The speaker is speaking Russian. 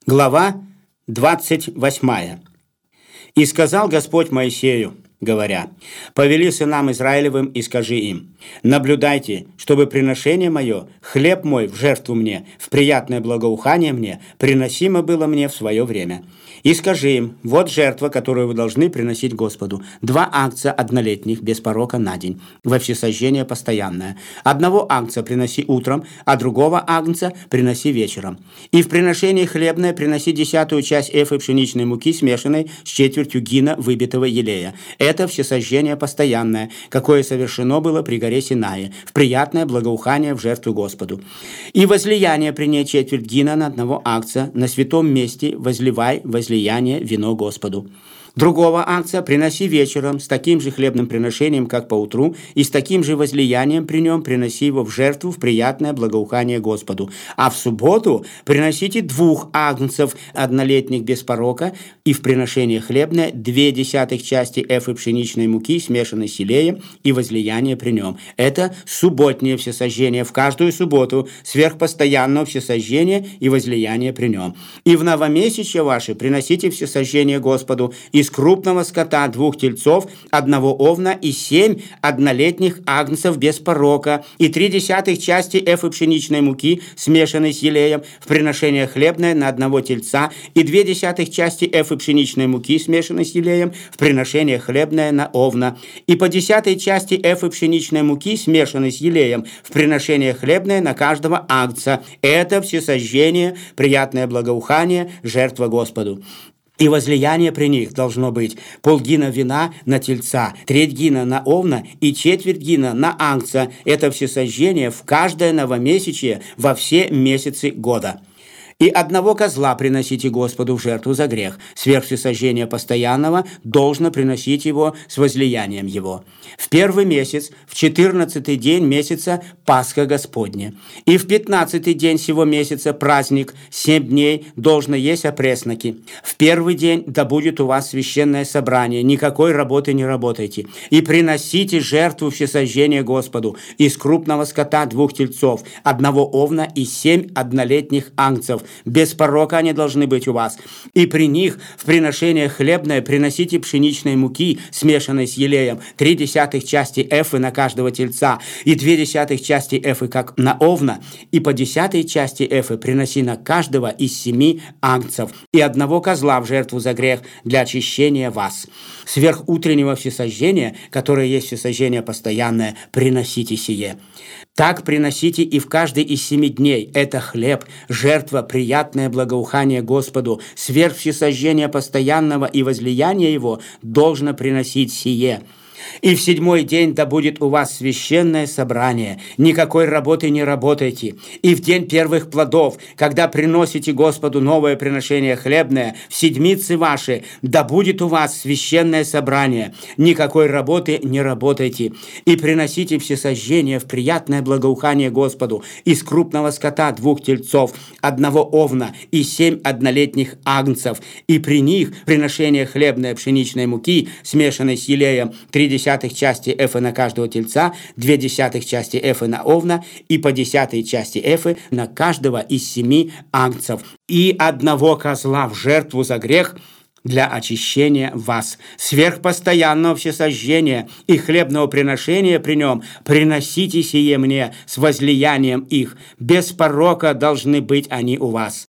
Глава 28. «И сказал Господь Моисею, говоря: повели сынам Израилевым и скажи им: наблюдайте, чтобы приношение мое, хлеб мой в жертву мне, в приятное благоухание мне, приносимо было мне в свое время. И скажи им: вот жертва, которую вы должны приносить Господу: 2 агнца однолетних без порока на день, во всесожжение постоянное. Одного агнца приноси утром, а другого агнца приноси вечером. И в приношении хлебное приноси 10-ю часть эфы пшеничной муки, смешанной с четвертью гина выбитого елея. Это всесожжение постоянное, какое совершено было при горе Синае, в приятное благоухание в жертву Господу. И возлияние при ней четверть гина на одного агнца, на святом месте возливай возлияние вино Господу. Другого агнца приноси вечером с таким же хлебным приношением, как поутру, и с таким же возлиянием при нем приноси его в жертву в приятное благоухание Господу. А в субботу приносите 2 агнцев однолетних без порока, и в приношение хлебное 2/10 части эфы пшеничной муки, смешанной с елеем, и возлияние при нем. Это субботнее всесожжение в каждую субботу, сверхпостоянного всесожжения и возлияние при нем. И в новомесячье ваши приносите всесожжение Господу: из крупного скота 2 тельцов, 1 овна и 7 однолетних агнцев без порока, и 3/10 части эфы пшеничной муки, смешанной с елеем, в приношение хлебное на 1 тельца, и 2/10 части эфы пшеничной муки, смешанной с елеем, в приношение хлебное на овна, и по 10 части эфы пшеничной муки, смешанной с елеем, в приношение хлебное на каждого агнца. Это всесожжение, приятное благоухание, жертва Господу. И возлияние при них должно быть: полгина вина на тельца, 1/3 гина на овна и четверть гина на агнца. Это всесожжение в каждое новомесячье во все месяцы года. И 1 козла приносите Господу в жертву за грех. Сверх всесожжения постоянного должно приносить его с возлиянием его. В 1-й месяц, в 14-й день месяца Пасха Господня. И в 15-й день сего месяца праздник, 7 дней должно есть опресноки. В 1-й день да будет у вас священное собрание, никакой работы не работайте. И приносите жертву всесожжения Господу: из крупного скота 2 тельцов, 1 овна и 7 однолетних агнцев. Без порока они должны быть у вас. И при них в приношение хлебное приносите пшеничной муки, смешанной с елеем, 3/10 части эфы на каждого тельца, и 2/10 части эфы как на овна, и по 10 части эфы приноси на каждого из 7 агнцев, и 1 козла в жертву за грех для очищения вас. Сверх утреннего всесожжения, которое есть всесожжение постоянное, приносите сие. Так приносите и в каждый из 7 дней. Это хлеб, жертва, приятное благоухание Господу. Сверх всесожжения постоянного и возлияния его должно приносить сие. И в 7-й день да будет у вас священное собрание, никакой работы не работайте. И в день первых плодов, когда приносите Господу новое приношение хлебное, в седмицы ваши, да будет у вас священное собрание, никакой работы не работайте. И приносите всесожжение в приятное благоухание Господу: из крупного скота 2 тельцов, 1 овна и 7 однолетних агнцев, и при них приношение хлебное пшеничной муки, смешанной с елеем, 3/10 части эфы на каждого тельца, 2/10 части эфы на овна и по 10 части эфы на каждого из 7 агнцев, и 1 козла в жертву за грех для очищения вас. Сверхпостоянного всесожжения и хлебного приношения при нем приносите сие мне с возлиянием их. Без порока должны быть они у вас.